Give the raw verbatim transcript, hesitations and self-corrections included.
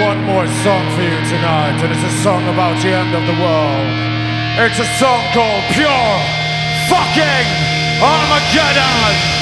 one more song for you tonight, and it's a song about the end of the world. It's a song called Pure Fucking Armageddon!